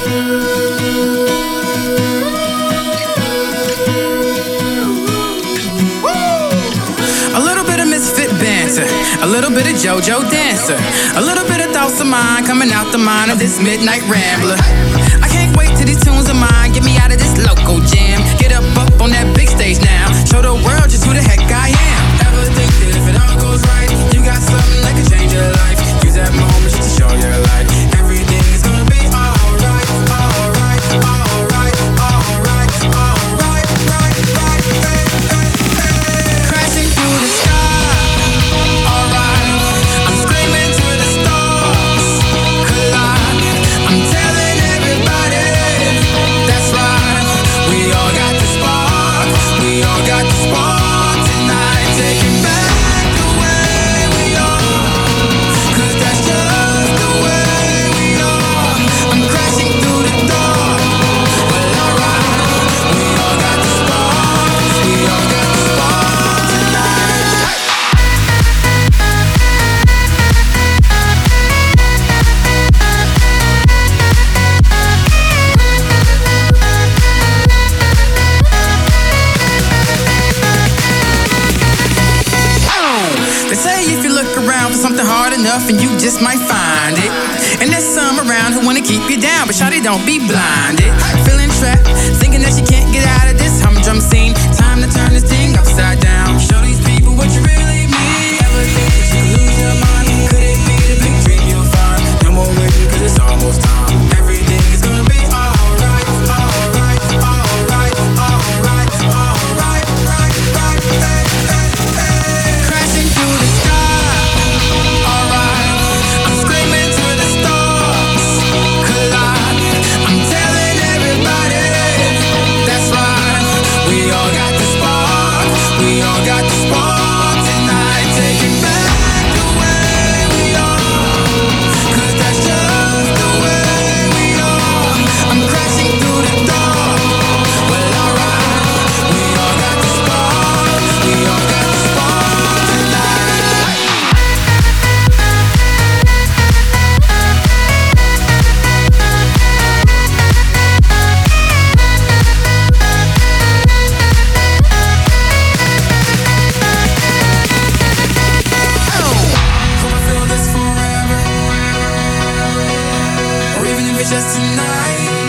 A little bit of misfit banter, a little bit of JoJo dancer, a little bit of thoughts of mine coming out the mind of this midnight rambler. I can't wait till these tunes of mine get me out of this local jam. Get up on that big stage now, show the world just who the heck I am. Ever think that if it all goes right, you got something that could change your life? Use that moment just to show your light. Everything is gonna be alright, alright, alright, alright, alright, right, right, hey, hey, hey. Crashing through the sky, alright. I'm screaming to the stars, collide. I'm telling everybody, that's right. We all got the spark, we all got the spark tonight. Taking back the way we are, 'cause that's just the way we are. I'm crashing through the door, well alright. We all got the spark, we all got the spark tonight. They say if you look around for something hard enough and you just might find it. And there's some around who wanna keep you down, but shawty, don't be blinded. Feeling trapped, thinking that you can't get out of this humdrum scene. Time to turn this thing upside down. Show these people what you really mean. Ever think that you lose your mind? Could it be the big dream you'll find? No more waiting 'cause it's almost time. Everything is gonna be alright, alright, alright, alright, alright, right, right, hey, hey, hey. Crashing through the sky, alright. I'm screaming to the stars, collide. I'm telling everybody, that's right. We all got the spark, we all got the spark tonight. Taking back the way we are, 'cause that's just the way we are. I'm crashing through the door, well alright. We all got the spark, we all got the spark tonight. Hope I feel this forever, or even if it's just tonight.